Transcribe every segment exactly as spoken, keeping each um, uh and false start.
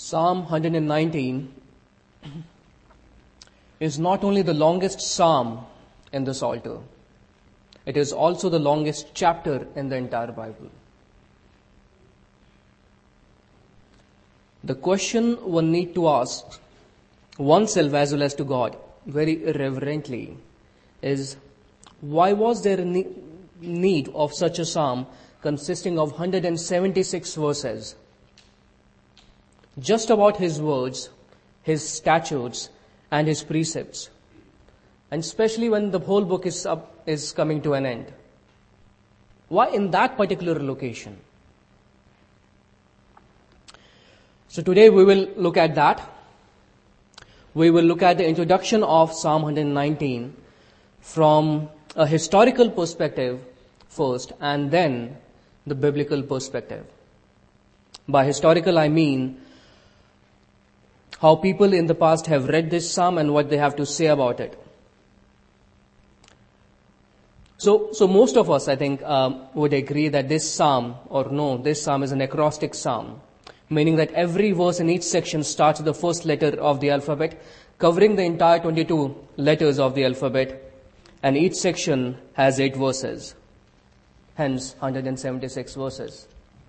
Psalm one nineteen is not only the longest psalm in this Psalter, it is also the longest chapter in the entire Bible. The question one need to ask oneself as well as to God very reverently is, why was there a need of such a psalm consisting of one hundred seventy-six verses? Just about His words, His statutes, and His precepts. And especially when the whole book is up, is coming to an end. Why in that particular location? So today we will look at that. We will look at the introduction of Psalm one nineteen from a historical perspective first, and then the biblical perspective. By historical I mean how people in the past have read this psalm and what they have to say about it. So, so most of us, I think, um, would agree that this psalm, or no, this psalm is an acrostic psalm, meaning that every verse in each section starts with the first letter of the alphabet, covering the entire twenty-two letters of the alphabet, and each section has eight verses. Hence, one hundred seventy-six verses.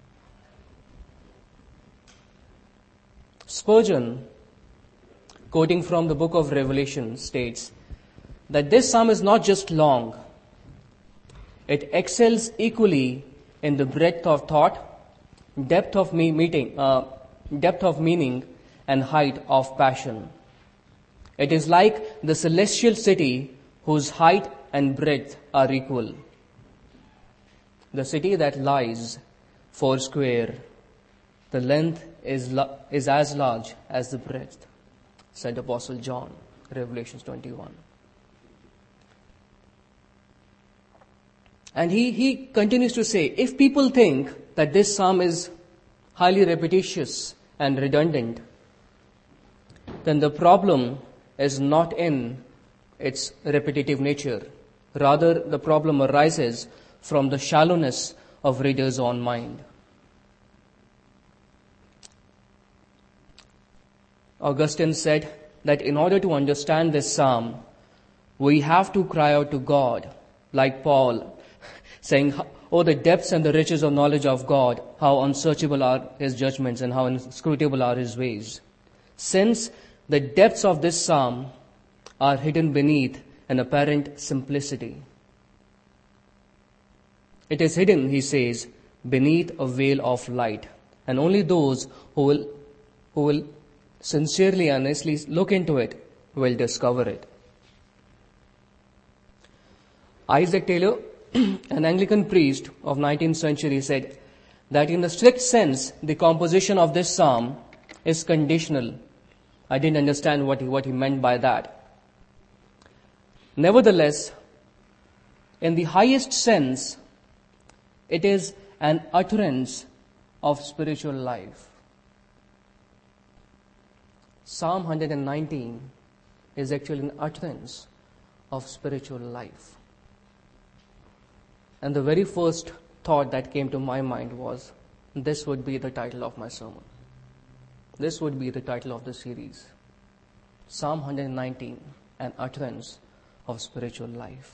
Spurgeon, quoting from the book of Revelation, states that this psalm is not just long, it excels equally in the breadth of thought, depth of me- meeting, uh, depth of meaning, and height of passion. It is like the celestial city whose height and breadth are equal. The city that lies four square, the length is la- is as large as the breadth, said Apostle John, Revelation twenty-one. And he, he continues to say, if people think that this psalm is highly repetitious and redundant, then the problem is not in its repetitive nature. Rather, the problem arises from the shallowness of readers' own mind. Augustine said that in order to understand this psalm, we have to cry out to God, like Paul, saying, oh, the depths and the riches of knowledge of God, how unsearchable are His judgments and how inscrutable are His ways. Since the depths of this psalm are hidden beneath an apparent simplicity. It is hidden, he says, beneath a veil of light. And only those who will, who will sincerely and honestly look into it will discover it. Isaac Taylor, an Anglican priest of nineteenth century, said that in the strict sense, the composition of this psalm is conditional. I didn't understand what he, what he meant by that. Nevertheless, in the highest sense, it is an utterance of spiritual life. Psalm one nineteen is actually an utterance of spiritual life. And the very first thought that came to my mind was, this would be the title of my sermon. This would be the title of the series. Psalm one nineteen, an utterance of spiritual life.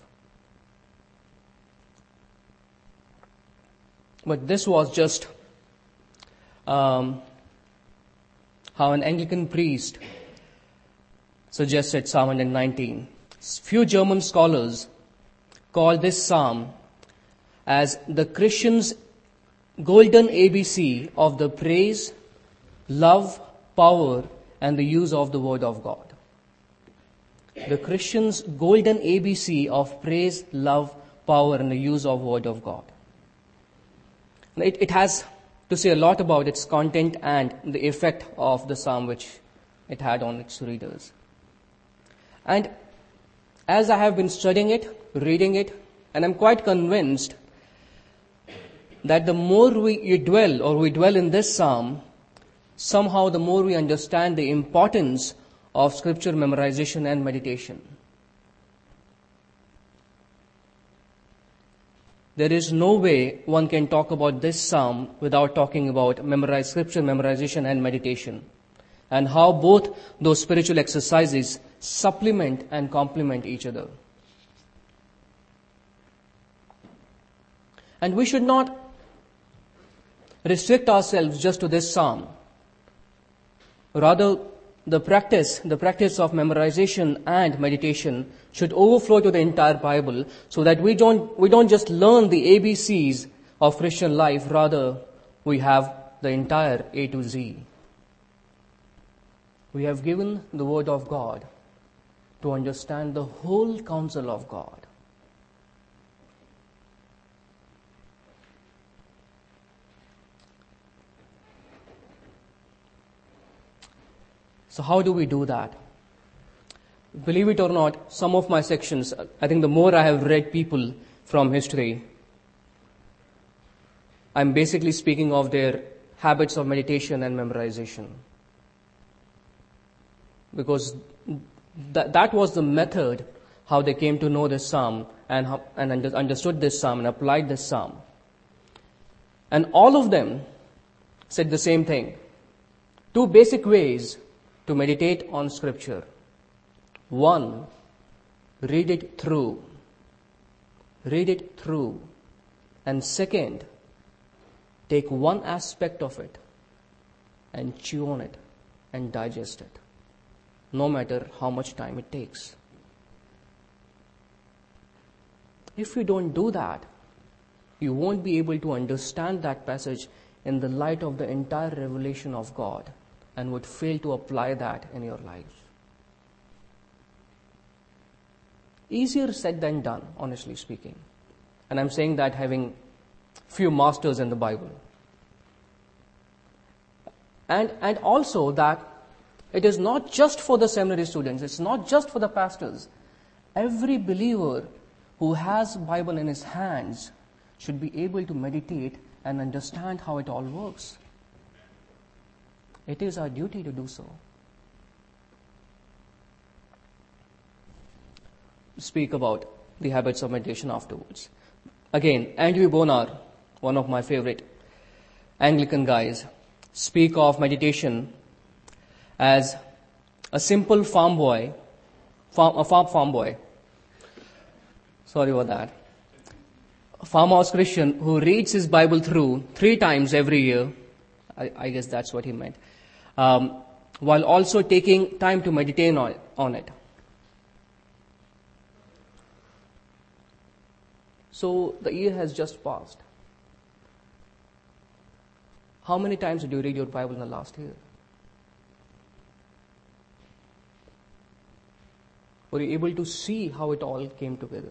But this was just um, how an Anglican priest suggested Psalm one nineteen. Few German scholars call this psalm as the Christian's golden A B C of the praise, love, power, and the use of the Word of God. The Christian's golden A B C of praise, love, power, and the use of Word of God. It, it has to say a lot about its content and the effect of the psalm which it had on its readers. And as I have been studying it, reading it, and I'm quite convinced that the more we dwell or we dwell in this psalm, somehow the more we understand the importance of scripture memorization and meditation. There is no way one can talk about this psalm without talking about memorized scripture, memorization, and meditation. and how both those spiritual exercises supplement and complement each other. And we should not restrict ourselves just to this psalm. Rather, the practice, the practice of memorization and meditation should overflow to the entire Bible, so that we don't, we don't just learn the A B Cs of Christian life, rather we have the entire A to Z. We have given the Word of God to understand the whole counsel of God. So how do we do that? Believe it or not, some of my sections, I think the more I have read people from history, I'm basically speaking of their habits of meditation and memorization. Because th- that was the method how they came to know this psalm and, how, and under- understood this psalm and applied this psalm. And all of them said the same thing. Two basic ways to meditate on Scripture. One, read it through. Read it through. And second, take one aspect of it and chew on it and digest it, no matter how much time it takes. If you don't do that, you won't be able to understand that passage in the light of the entire revelation of God, and would fail to apply that in your life. Easier said than done, honestly speaking. And I'm saying that having few masters in the Bible. And, and also that it is not just for the seminary students, it's not just for the pastors. Every believer who has Bible in his hands should be able to meditate and understand how it all works. It is our duty to do so. Speak about the habits of meditation afterwards. Again, Andrew Bonar, one of my favorite Anglican guys, speak of meditation as a simple farm boy, farm, a farm farm boy. Sorry about that. A farmhouse Christian who reads his Bible through three times every year. I, I guess that's what he meant. Um, while also taking time to meditate on, on it. So the year has just passed. How many times did you read your Bible in the last year? Were you able to see how it all came together?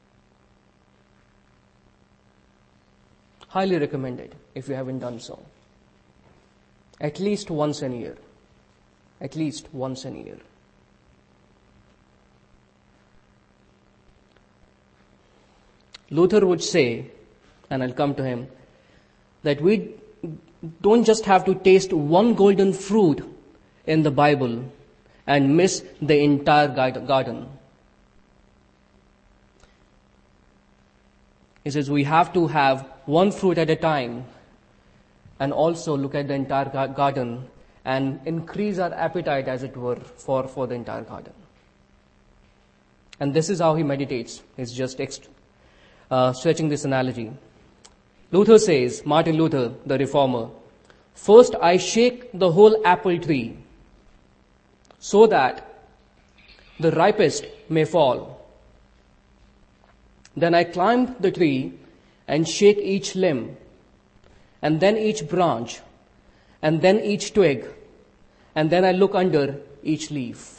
Highly recommended if you haven't done so. At least once a year. At least once a year. Luther would say, and I'll come to him, that we don't just have to taste one golden fruit in the Bible and miss the entire garden. He says we have to have one fruit at a time and also look at the entire garden and increase our appetite, as it were, for, for the entire garden. And this is how he meditates. He's just ext- uh, stretching this analogy. Luther says, Martin Luther, the reformer, first I shake the whole apple tree so that the ripest may fall. Then I climb the tree and shake each limb, and then each branch, and then each twig, and then I look under each leaf.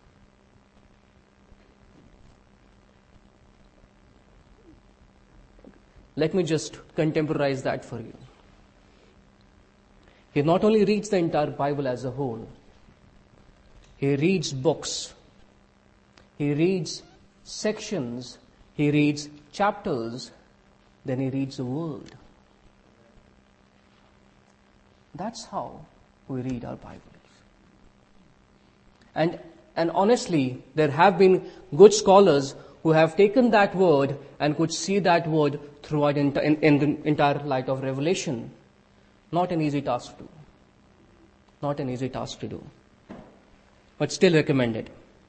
Let me just contemporize that for you. He not only reads the entire Bible as a whole, he reads books, he reads sections, he reads chapters, then he reads the Word. That's how we read our Bibles. And, and honestly, there have been good scholars who have taken that word and could see that word throughout in, in, in the entire light of Revelation. Not an easy task to do. Not an easy task to do. but still recommended.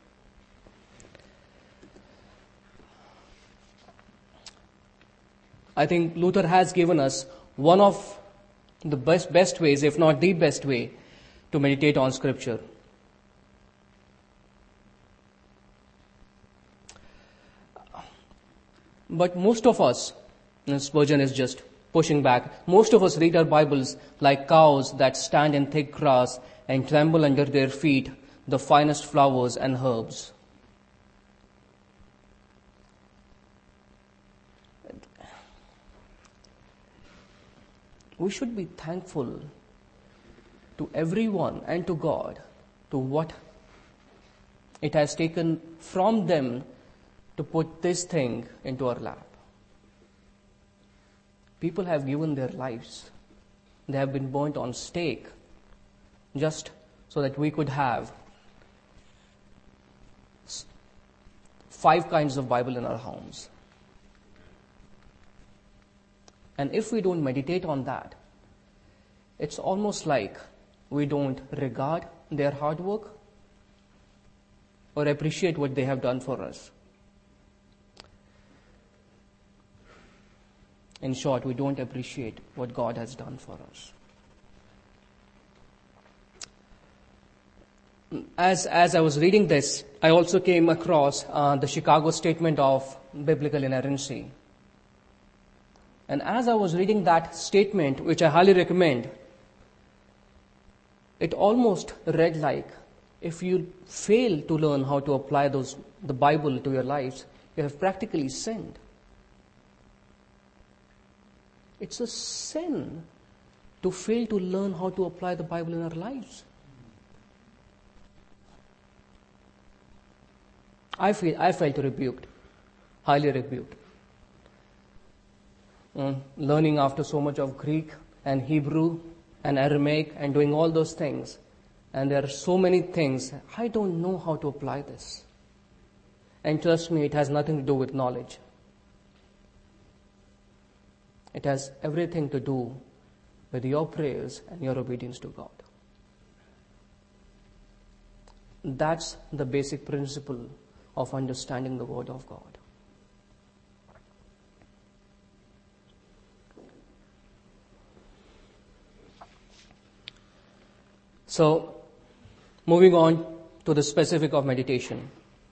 I think Luther has given us one of the best, best ways, if not the best way, to meditate on Scripture. But most of us, and Spurgeon is just pushing back, most of us read our Bibles like cows that stand in thick grass and tremble under their feet the finest flowers and herbs. We should be thankful to everyone and to God to what it has taken from them to put this thing into our lap. People have given their lives. They have been burnt on stake just so that we could have five kinds of Bible in our homes. And if we don't meditate on that, it's almost like we don't regard their hard work or appreciate what they have done for us. In short, we don't appreciate what God has done for us. As, as I was reading this, I also came across uh, the Chicago Statement of Biblical Inerrancy. And as I was reading that statement, which I highly recommend, it almost read like, if you fail to learn how to apply those the Bible to your lives, you have practically sinned. It's a sin to fail to learn how to apply the Bible in our lives. I feel I felt rebuked, highly rebuked. Mm, learning after so much of Greek and Hebrew and Aramaic and doing all those things. And there are so many things. I don't know how to apply this. And trust me, it has nothing to do with knowledge. It has everything to do with your prayers and your obedience to God. That's the basic principle of understanding the Word of God. So, moving on to the specific of meditation.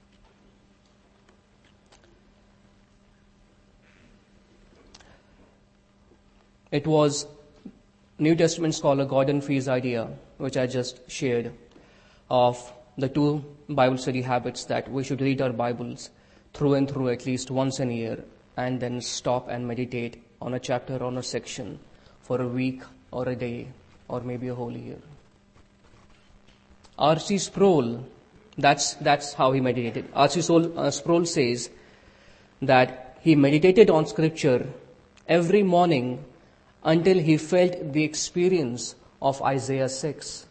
It was New Testament scholar Gordon Fee's idea, which I just shared, of the two Bible study habits that we should read our Bibles through and through at least once a year and then stop and meditate on a chapter or a section for a week or a day or maybe a whole year. R C Sproul, that's, that's how he meditated. R C Sproul says that he meditated on Scripture every morning until he felt the experience of Isaiah six.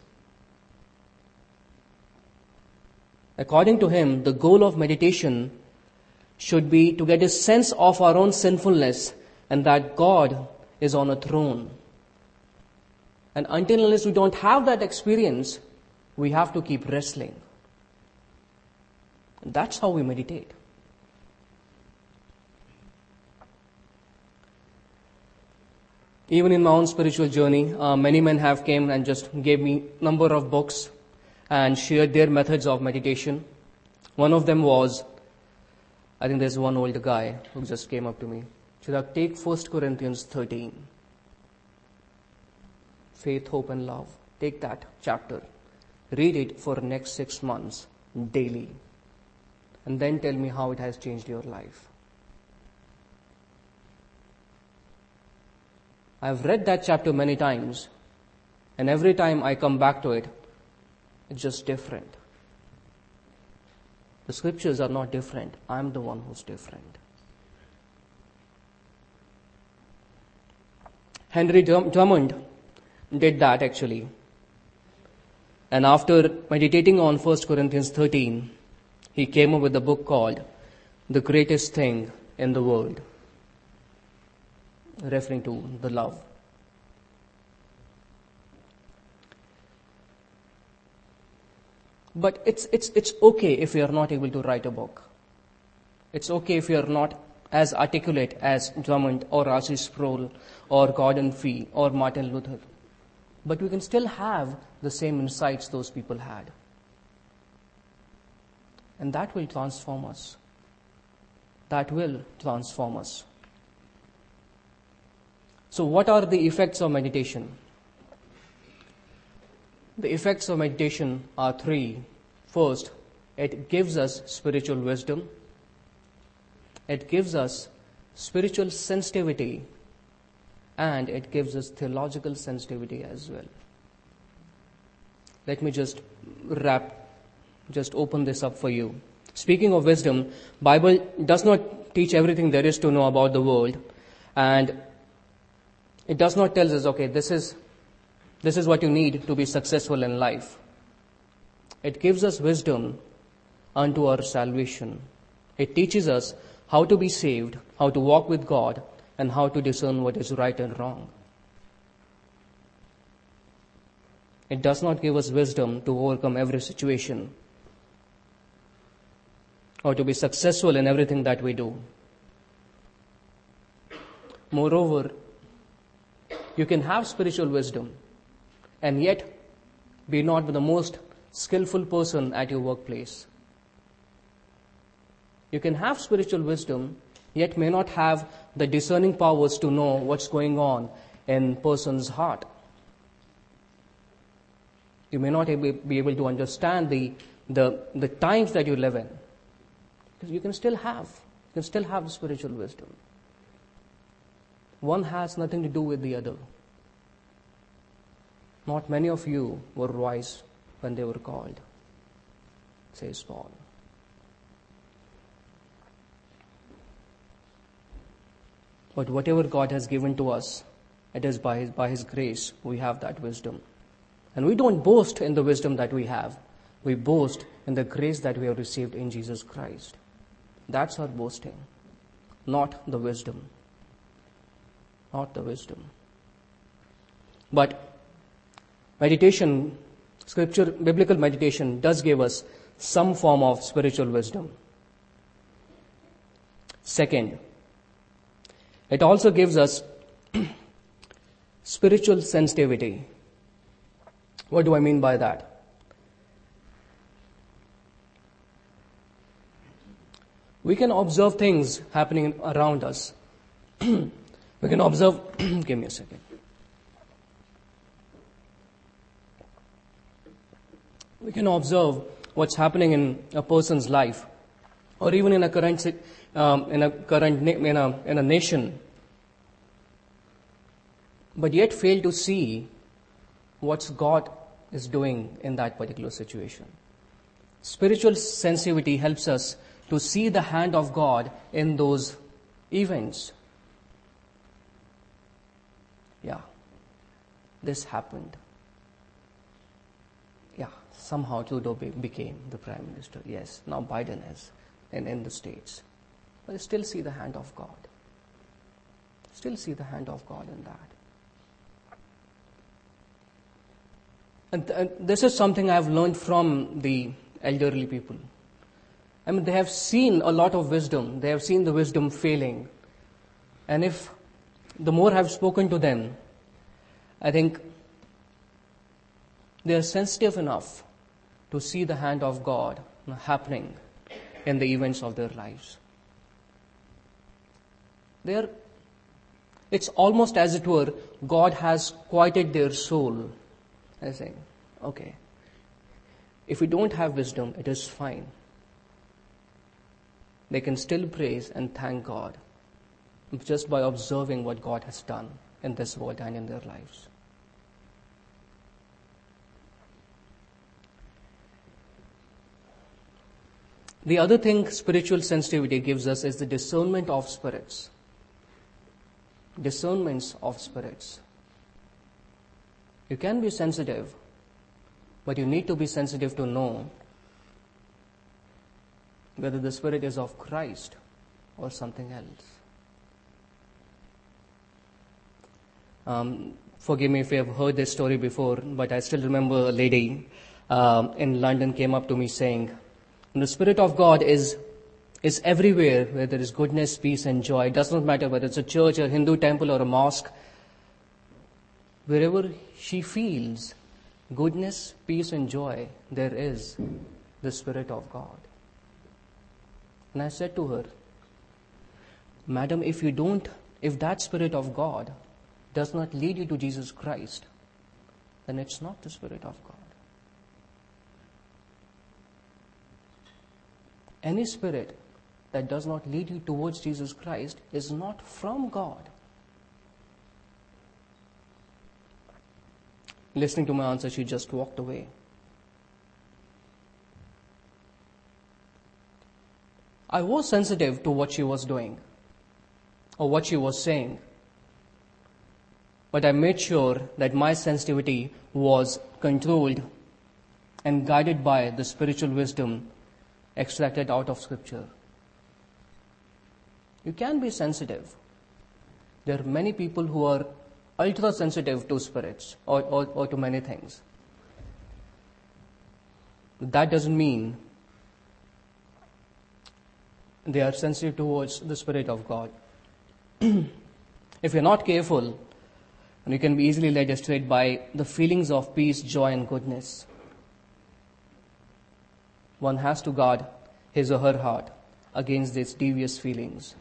According to him, the goal of meditation should be to get a sense of our own sinfulness and that God is on a throne. And until unless we don't have that experience, we have to keep wrestling. And that's how we meditate. Even in my own spiritual journey, uh, many men have come and just gave me a number of books and shared their methods of meditation. One of them was, I think there's one older guy who just came up to me. Chirag, take First Corinthians thirteen. Faith, hope and love. Take that chapter. Read it for the next six months daily. And then tell me how it has changed your life. I've read that chapter many times, and every time I come back to it, it's just different. The scriptures are not different. I'm the one who's different. Henry Drummond did that actually. And after meditating on First Corinthians thirteen, he came up with a book called The Greatest Thing in the World, referring to the love. But it's, it's, it's okay if we are not able to write a book. It's okay if we are not as articulate as Drummond or R C Sproul or Gordon Fee or Martin Luther. But we can still have the same insights those people had. And that will transform us. That will transform us. So what are the effects of meditation? The effects of meditation are three. First, it gives us spiritual wisdom. It gives us spiritual sensitivity. And it gives us theological sensitivity as well. Let me just wrap, just open this up for you. Speaking of wisdom, Bible does not teach everything there is to know about the world. And it does not tell us, okay, this is This is what you need to be successful in life. It gives us wisdom unto our salvation. It teaches us how to be saved, how to walk with God, and how to discern what is right and wrong. It does not give us wisdom to overcome every situation or to be successful in everything that we do. Moreover, you can have spiritual wisdom and yet be not the most skillful person at your workplace. You can have spiritual wisdom, yet may not have the discerning powers to know what's going on in person's heart. You may not be able to understand the, the, the times that you live in. You can still have, you can still have spiritual wisdom. One has nothing to do with the other. Not many of you were wise when they were called, says Paul. But whatever God has given to us, it is by His, by His grace we have that wisdom. And we don't boast in the wisdom that we have. We boast in the grace that we have received in Jesus Christ. That's our boasting, not the wisdom. Not the wisdom. But meditation, scripture, biblical meditation does give us some form of spiritual wisdom. Second, it also gives us spiritual sensitivity. What do I mean by that? We can observe things happening around us. We can observe, give me a second. We can observe what's happening in a person's life, or even in a current, um, in a current, in a in a nation, but yet fail to see what God is doing in that particular situation. Spiritual sensitivity helps us to see the hand of God in those events. Yeah, this happened. Yeah, somehow Trudeau be- became the Prime Minister. Yes, now Biden is in, in the States. But I still see the hand of God. Still see the hand of God in that. And, th- and this is something I've learned from the elderly people. I mean, they have seen a lot of wisdom. They have seen the wisdom failing. And if the more I've spoken to them, I think they are sensitive enough to see the hand of God happening in the events of their lives. They are, it's almost as it were, God has quieted their soul. I say, okay, if we don't have wisdom, it is fine. They can still praise and thank God just by observing what God has done in this world and in their lives. The other thing spiritual sensitivity gives us is the discernment of spirits. Discernments of spirits. You can be sensitive, but you need to be sensitive to know whether the spirit is of Christ or something else. Um, forgive me if you have heard this story before, but I still remember a lady um, in London came up to me saying, the Spirit of God is is everywhere where there is goodness, peace and joy. It does not matter whether it's a church, a Hindu temple or a mosque. Wherever she feels goodness, peace and joy, there is the Spirit of God. And I said to her, Madam, if you don't, if that Spirit of God does not lead you to Jesus Christ, then it's not the Spirit of God. Any spirit that does not lead you towards Jesus Christ is not from God. Listening to my answer, she just walked away. I was sensitive to what she was doing or what she was saying, but I made sure that my sensitivity was controlled and guided by the spiritual wisdom extracted out of Scripture. You can be sensitive. There are many people who are ultra sensitive to spirits or, or, or to many things. That doesn't mean they are sensitive towards the Spirit of God. If you're not careful, you can be easily led astray by the feelings of peace, joy and goodness. One has to guard his or her heart against these devious feelings.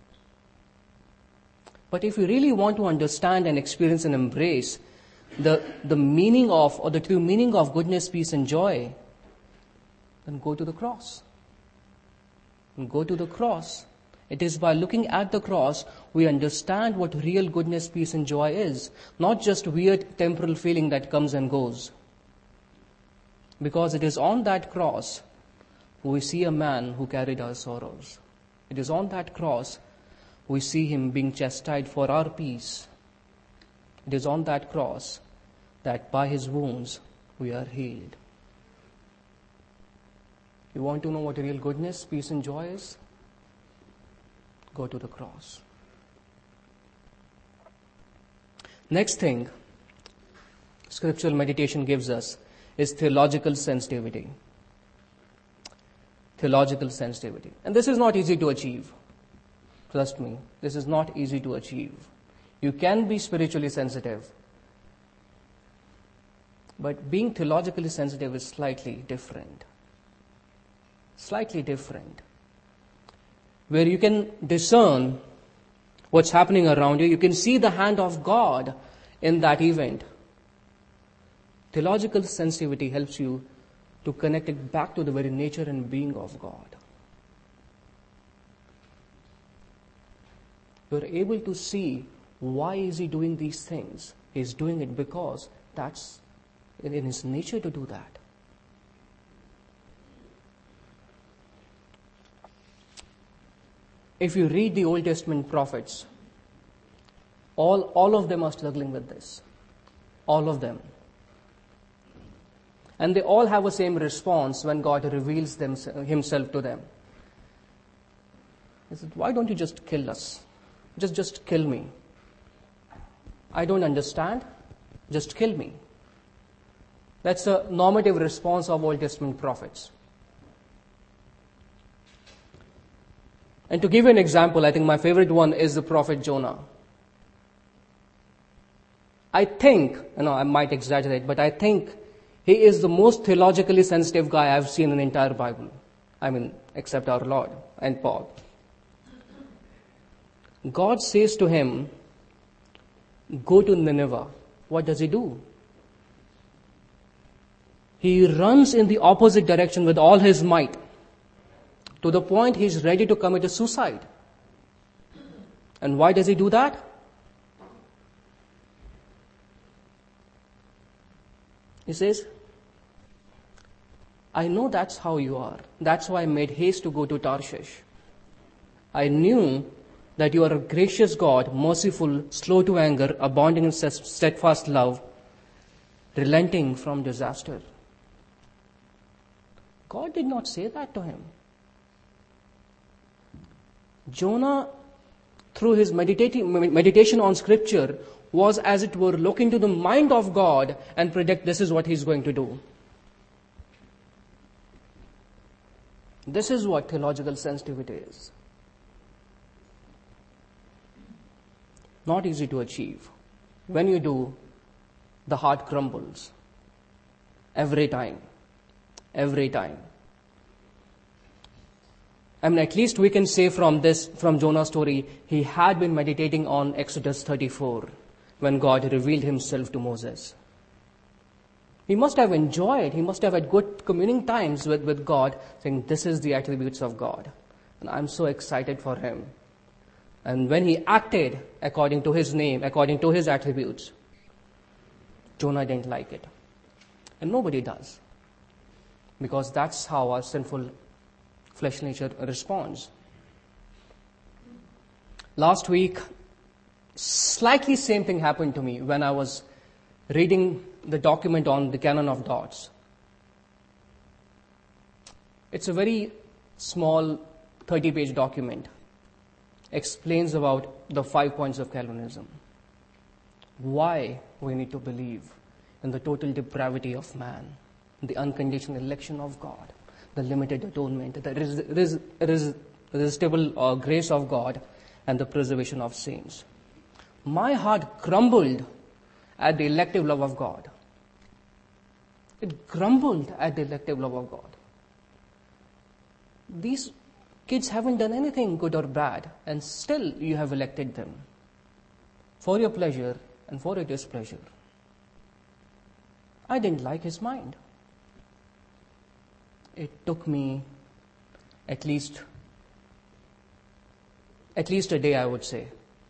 But if you really want to understand and experience and embrace the, the meaning of, or the true meaning of goodness, peace and joy, then go to the cross. And go to the cross. It is by looking at the cross we understand what real goodness, peace and joy is. Not just weird temporal feeling that comes and goes. Because it is on that cross we see a man who carried our sorrows. It is on that cross we see him being chastised for our peace. It is on that cross that by his wounds we are healed. You want to know what real goodness, peace and joy is? Go to the cross. Next thing scriptural meditation gives us is theological sensitivity. Theological sensitivity. And this is not easy to achieve. Trust me, this is not easy to achieve. You can be spiritually sensitive, but being theologically sensitive is slightly different. Slightly different. Where you can discern what's happening around you, you can see the hand of God in that event. Theological sensitivity helps you to connect it back to the very nature and being of God. You're able to see why is he doing these things. He's doing it because that's in his nature to do that. If you read the Old Testament prophets, all, all of them are struggling with this. All of them. And they all have the same response when God reveals them, himself to them. He said, why don't you just kill us? Just, just kill me. I don't understand. Just kill me. That's a normative response of Old Testament prophets. And to give you an example, I think my favorite one is the prophet Jonah. I think, you know, I might exaggerate, but I think he is the most theologically sensitive guy I've seen in the entire Bible. I mean, except our Lord and Paul. God says to him, go to Nineveh. What does he do? He runs in the opposite direction with all his might, to the point he's ready to commit a suicide. And why does he do that? He says, I know that's how you are. That's why I made haste to go to Tarshish. I knew that you are a gracious God, merciful, slow to anger, abounding in steadfast love, relenting from disaster. God did not say that to him. Jonah, through his meditation on Scripture, was as it were look into the mind of God and predict this is what he's going to do. This is what theological sensitivity is. Not easy to achieve. When you do, the heart crumbles. Every time. Every time. I mean, at least we can say from this, from Jonah's story, he had been meditating on Exodus thirty-four when God revealed himself to Moses. He must have enjoyed, he must have had good communing times with, with God, saying, this is the attributes of God. And I'm so excited for him. And when he acted according to his name, according to his attributes, Jonah didn't like it. And nobody does. Because that's how our sinful flesh nature responds. Last week, slightly same thing happened to me when I was reading the document on the canon of dots. It's a very small thirty-page document. Explains about the five points of Calvinism. Why we need to believe in the total depravity of man, the unconditional election of God, the limited atonement, the res- res- res- irresistible uh, grace of God, and the preservation of saints. My heart crumbled at the elective love of God. It grumbled at the elective love of God. These kids haven't done anything good or bad, and still you have elected them for your pleasure and for your displeasure. I didn't like his mind. It took me at least at least a day, I would say,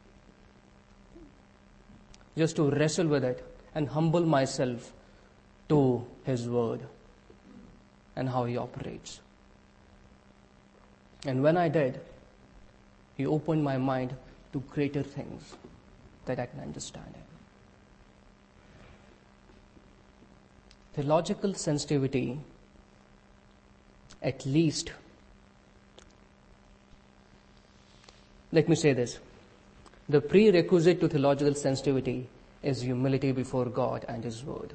just to wrestle with it and humble myself to his word and how he operates. And when I did, he opened my mind to greater things that I can understand. Theological sensitivity, at least, let me say this, the prerequisite to theological sensitivity is humility before God and His Word.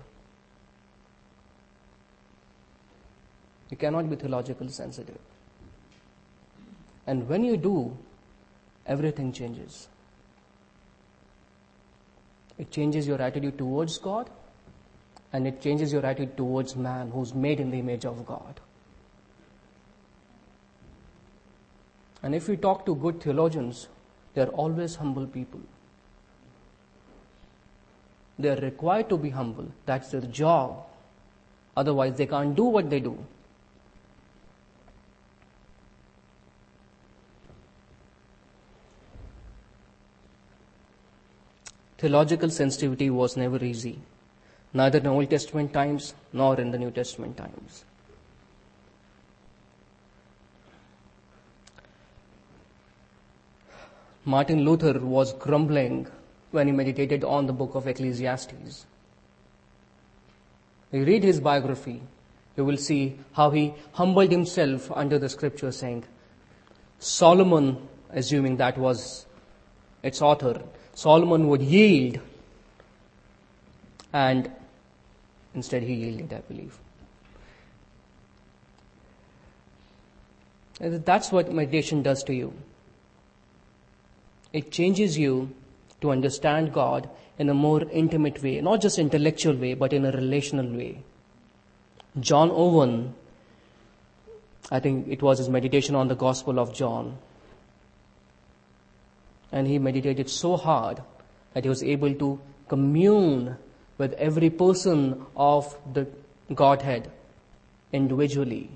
You cannot be theologically sensitive. And when you do, everything changes. It changes your attitude towards God, and it changes your attitude towards man who's made in the image of God. And if you talk to good theologians, they're always humble people. They're required to be humble. That's their job. Otherwise, they can't do what they do. Theological sensitivity was never easy, neither in the Old Testament times nor in the New Testament times. Martin Luther was grumbling when he meditated on the book of Ecclesiastes. You read his biography, you will see how he humbled himself under the scripture, saying, Solomon, assuming that was its author, Solomon would yield, and instead he yielded, I believe. And that's what meditation does to you. It changes you to understand God in a more intimate way, not just intellectual way, but in a relational way. John Owen, I think it was his meditation on the Gospel of John, and he meditated so hard that he was able to commune with every person of the Godhead individually.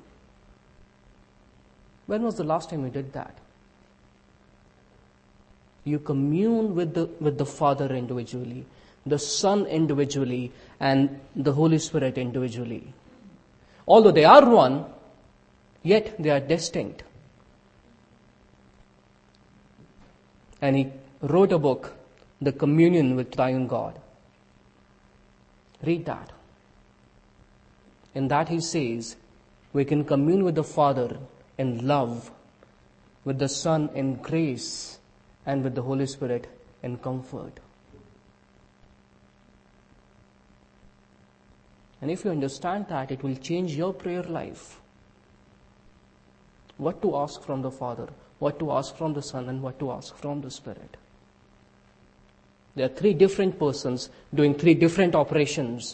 When was the last time you did that? You commune with the with the Father individually, the Son individually, and the Holy Spirit individually. Although they are one, yet they are distinct. And he wrote a book, The Communion with Triune God. Read that. In that he says, we can commune with the Father in love, with the Son in grace, and with the Holy Spirit in comfort. And if you understand that, it will change your prayer life. what to ask from the Father, what to ask from the Son, and what to ask from the Spirit. There are three different persons doing three different operations.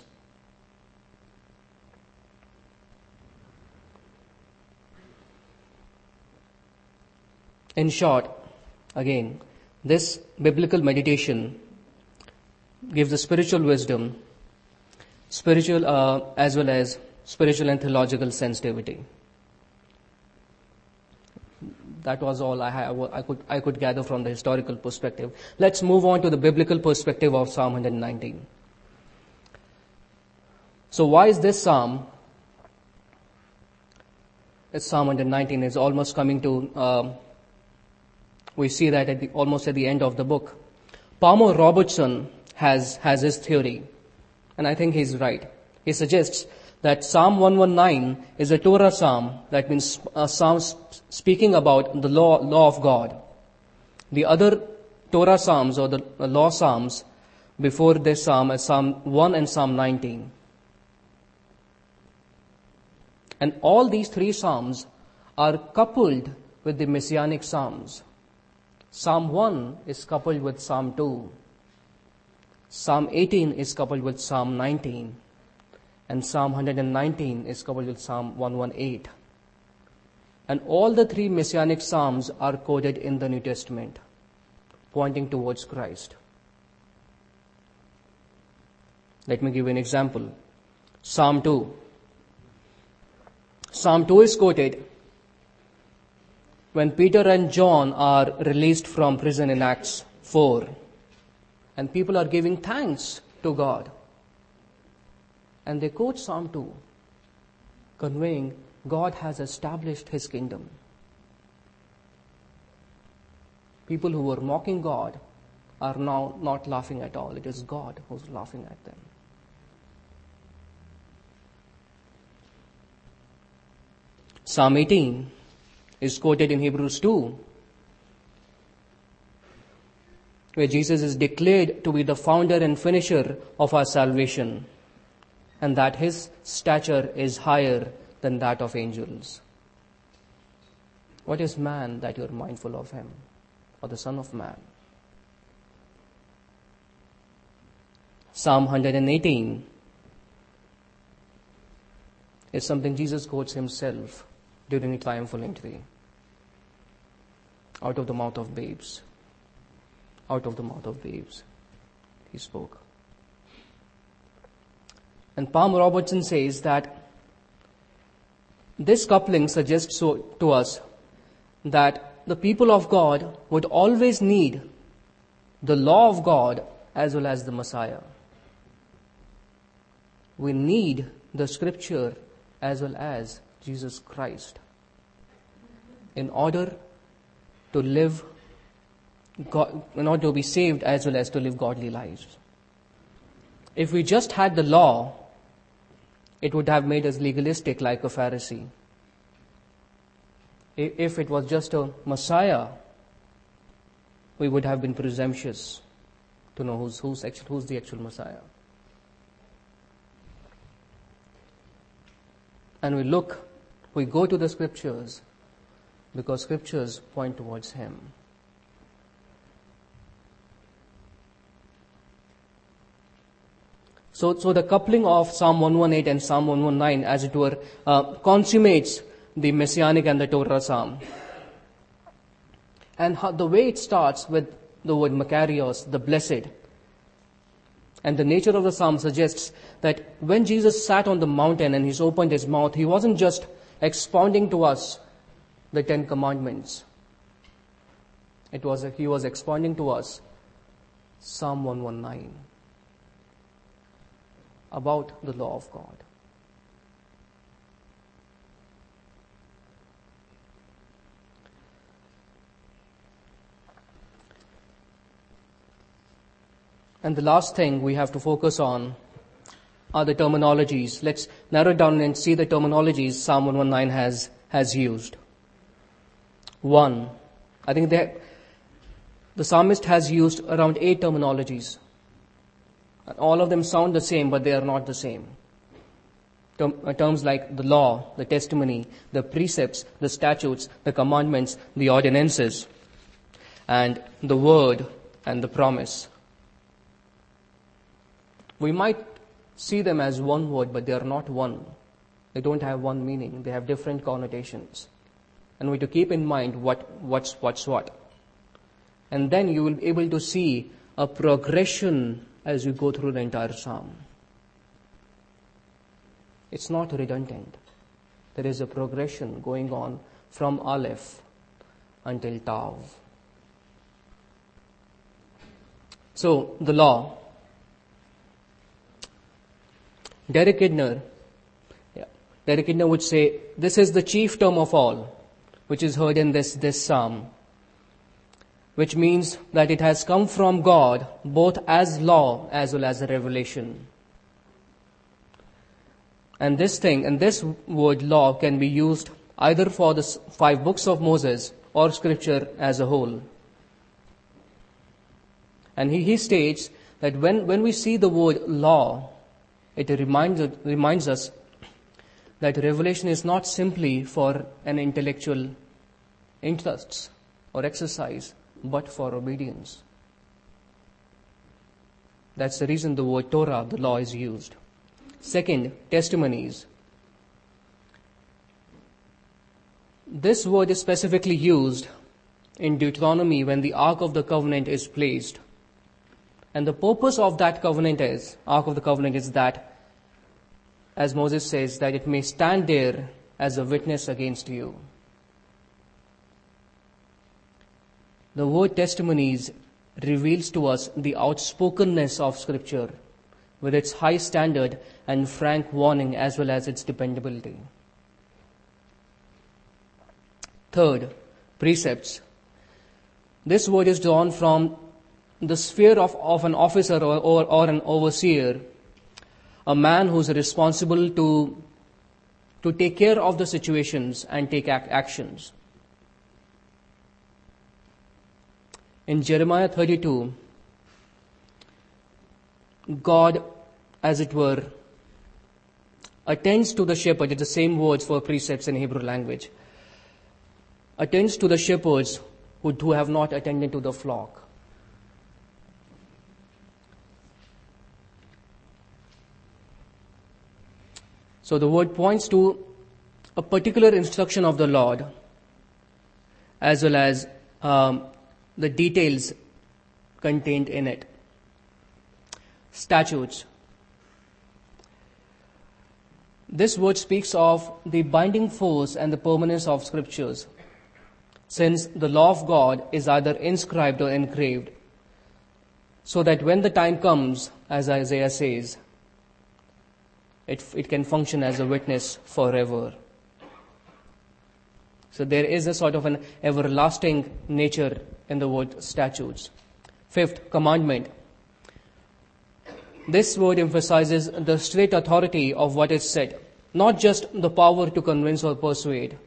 In short, again, this biblical meditation gives the spiritual wisdom, spiritual uh, as well as spiritual and theological sensitivity. That was all I, ha- I could I could gather from the historical perspective. Let's move on to the biblical perspective of Psalm one nineteen. So why is this psalm? It's Psalm one nineteen is almost coming to. Uh, we see that at the, almost at the end of the book. Palmer Robertson has has his theory, and I think he's right. He suggests that Psalm one nineteen is a Torah psalm, that means a psalm speaking about the law, law of God. The other Torah psalms or the law psalms before this psalm is Psalm one and Psalm nineteen. And all these three psalms are coupled with the messianic psalms. Psalm one is coupled with Psalm two. Psalm eighteen is coupled with Psalm nineteen. And Psalm one nineteen is coupled with Psalm one eighteen. And all the three messianic psalms are quoted in the New Testament, pointing towards Christ. Let me give you an example. Psalm two. Psalm two is quoted when Peter and John are released from prison in Acts four. And people are giving thanks to God. And they quote Psalm two, conveying God has established His kingdom. People who were mocking God are now not laughing at all. It is God who's laughing at them. Psalm eighteen is quoted in Hebrews two, where Jesus is declared to be the founder and finisher of our salvation, and that His stature is higher than that of angels. What is man that you are mindful of him, or the Son of Man? Psalm one eighteen is something Jesus quotes Himself during the triumphal entry. Out of the mouth of babes, out of the mouth of babes, He spoke. And Palmer Robertson says that this coupling suggests so, to us that the people of God would always need the law of God as well as the Messiah. We need the Scripture as well as Jesus Christ in order to live, God, in order to be saved as well as to live godly lives. If we just had the law, it would have made us legalistic like a Pharisee. If it was just a Messiah, we would have been presumptuous to know who's, who's, actual, who's the actual Messiah. And we look, we go to the Scriptures because Scriptures point towards Him. So, so the coupling of Psalm one eighteen and Psalm one nineteen, as it were, uh, consummates the Messianic and the Torah Psalm. And how, the way it starts with the word Makarios, the blessed, and the nature of the Psalm suggests that when Jesus sat on the mountain and He's opened His mouth, He wasn't just expounding to us the Ten Commandments. It was He was expounding to us Psalm one nineteen. About the law of God. And the last thing we have to focus on are the terminologies. Let's narrow down and see the terminologies Psalm one nineteen has, has used. One, I think that the psalmist has used around eight terminologies. All of them sound the same, but they are not the same. Term, uh, terms like the law, the testimony, the precepts, the statutes, the commandments, the ordinances, and the word and the promise. We might see them as one word, but they are not one. They don't have one meaning. They have different connotations. And we have to keep in mind what, what's, what's what. And then you will be able to see a progression as you go through the entire psalm. It's not redundant. There is a progression going on from Aleph until Tav. So, the law. Derek Kidner, yeah, Derek Kidner would say, this is the chief term of all, which is heard in this, this psalm, which means that it has come from God, both as law as well as a revelation. And this thing, and this word law can be used either for the five books of Moses or scripture as a whole. And he, he states that when, when we see the word law, it reminds, reminds us that revelation is not simply for an intellectual interests or exercise, but for obedience. That's the reason the word Torah, the law, is used. Second, testimonies. This word is specifically used in Deuteronomy when the Ark of the Covenant is placed. And the purpose of that covenant is, Ark of the Covenant is that, as Moses says, that it may stand there as a witness against you. The word testimonies reveals to us the outspokenness of Scripture with its high standard and frank warning as well as its dependability. Third, precepts. This word is drawn from the sphere of, of an officer or, or, or an overseer, a man who is responsible to, to take care of the situations and take ac- actions. In Jeremiah thirty-two, God, as it were, attends to the shepherd. It's the same words for precepts in Hebrew language. Attends to the shepherds who, who have not attended to the flock. So the word points to a particular instruction of the Lord, as well as um, the details contained in it. Statutes. This word speaks of the binding force and the permanence of scriptures, since the law of God is either inscribed or engraved, so that when the time comes, as Isaiah says, it, it can function as a witness forever. So there is a sort of an everlasting nature in the word statutes. Fifth, commandment. This word emphasizes the straight authority of what is said, not just the power to convince or persuade,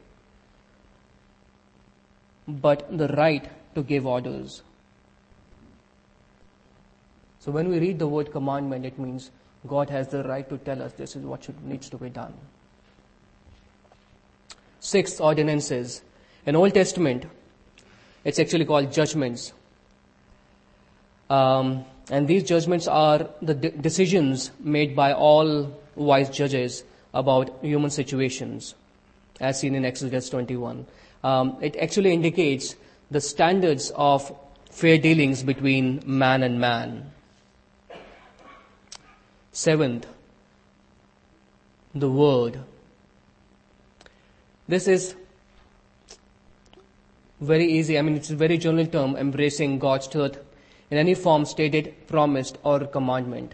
but the right to give orders. So when we read the word commandment, it means God has the right to tell us this is what should, needs to be done. Sixth, ordinances. In Old Testament, it's actually called judgments. Um, and these judgments are the de- decisions made by all wise judges about human situations, as seen in Exodus twenty-one. Um, it actually indicates the standards of fair dealings between man and man. Seventh, the word. This is very easy. I mean, it's a very general term embracing God's truth in any form stated, promised, or commandment.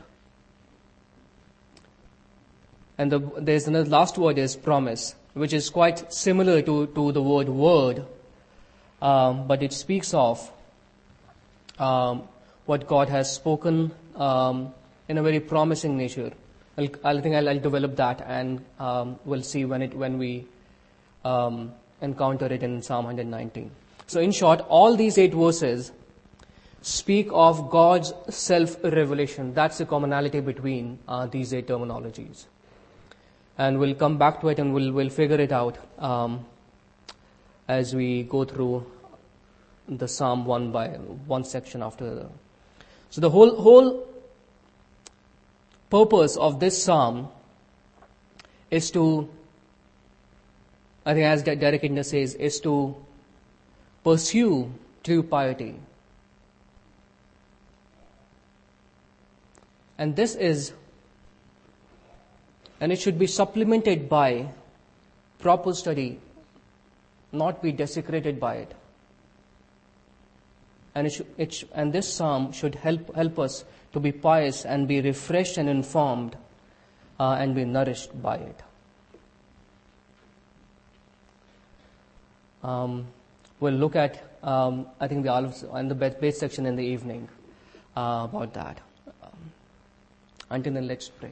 And the, there's another last word is promise, which is quite similar to, to the word word, um, but it speaks of um, what God has spoken um, in a very promising nature. I'll, I think I'll, I'll develop that, and um, we'll see when it when we um, encounter it in Psalm one nineteen. So in short, all these eight verses speak of God's self-revelation. That's the commonality between uh, these eight terminologies. And we'll come back to it and we'll, we'll figure it out um, as we go through the Psalm one by one section after the other. So the whole, whole purpose of this Psalm is to, I think as Derek Kidner says, is to pursue true piety. And this is, and it should be supplemented by proper study, not be desecrated by it. And it should, it sh- and this psalm should help help us to be pious and be refreshed and informed uh, and be nourished by it. Um, we'll look at, um, I think, the olives and the base section in the evening uh, about that. Um, until then, let's pray.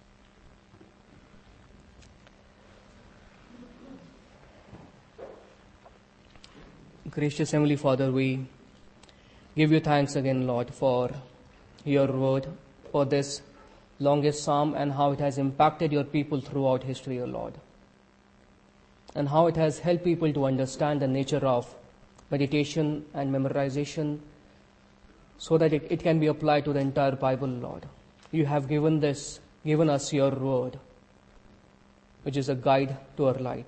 Gracious Heavenly Father, we give you thanks again, Lord, for your word, for this longest psalm and how it has impacted your people throughout history, O Lord, and how it has helped people to understand the nature of meditation and memorization so that it, it can be applied to the entire Bible, Lord. You have given this, given us your word, which is a guide to our light,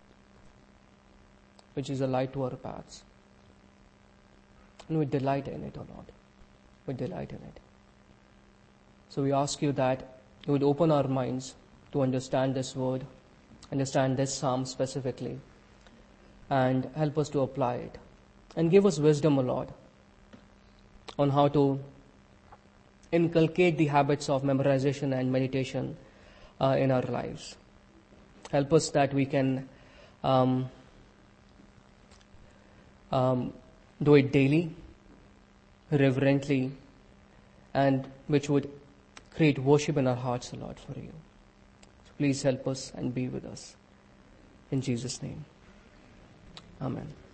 which is a light to our paths. And we delight in it, O Lord. We delight in it. So we ask you that you would open our minds to understand this word, understand this psalm specifically, and help us to apply it. And give us wisdom, O Lord, on how to inculcate the habits of memorization and meditation uh, in our lives. Help us that we can um, um, do it daily, reverently, and which would create worship in our hearts, O Lord, for you. So please help us and be with us. In Jesus' name. Amen.